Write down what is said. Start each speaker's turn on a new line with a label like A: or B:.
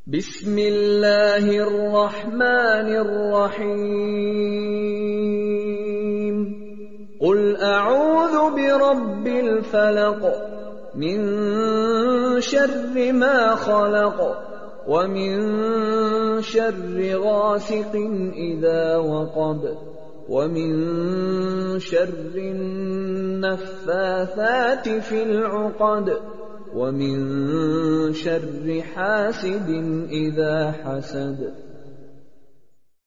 A: बिस्मिल्लाहिर रहमानिर रहीम। क़ुल अऊज़ु बिरब्बिल फ़लक़ मिन शर्रि मा ख़लक़ व मिन शर्रि गासिक़िन इज़ा वक़ब व मिन शर्रिन नफ़्फ़ाथाति फ़िल उक़द व मिन शर्रि हासिदिन इज़ा हसद।